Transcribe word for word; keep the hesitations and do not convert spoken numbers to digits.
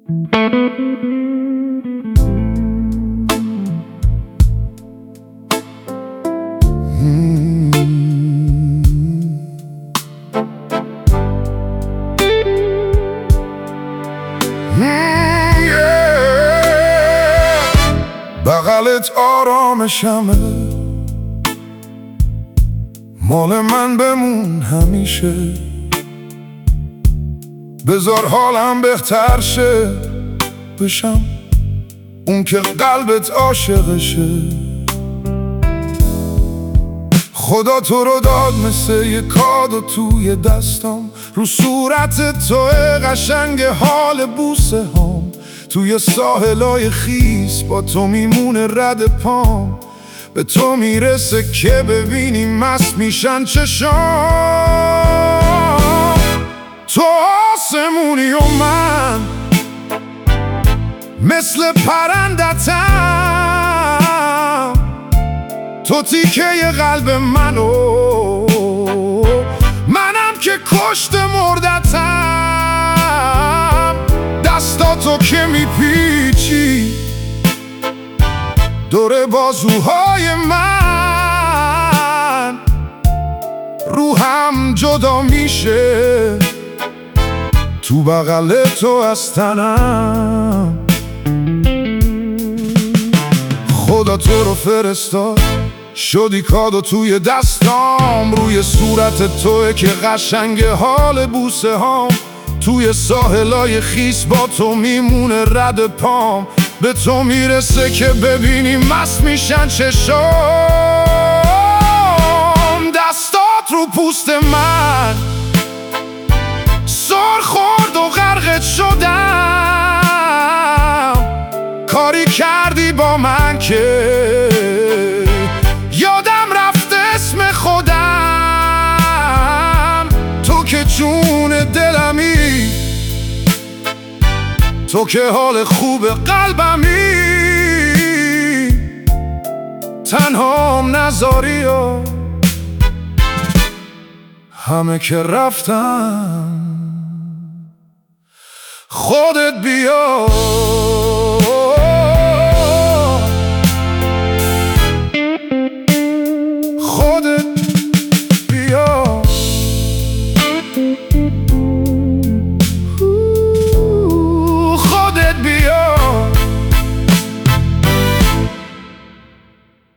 بغلت آرامشمه، مال من بمون همیشه. بذار حالم بهتر شه، بشم اون که قلبت عاشقشه. خدا تو رو داد مثل یه کادو توی دستام، رو صورت تو قشنگ حال بوسه هام. توی ساحلای خیس با تو میمونه رد پام، به تو میرسه که ببینی مست میشن چشام. تو آسمونی و من مثل پرندتم، تو تیکه قلب منو، منم که کشت مردتم. دستاتو که میپیچی دور بازوهای من، روحم جدا میشه تو بغل تو از تنم. خدا تو رو فرستاد، شدی کادو توی دستام، روی صورت توه که قشنگ حال بوسه هام. توی ساحلای خیس با تو میمونه رد پام، به تو میرسه که ببینی مست میشن چشام. دستات رو پوست من سر خورد و غرقت شدم، کاری کردی با من که یادم رفت اسم خودم. تو که جون دلمی، تو که حال خوب قلبمی، تنهام نذاری و همه که رفتم خودت بیا. خودت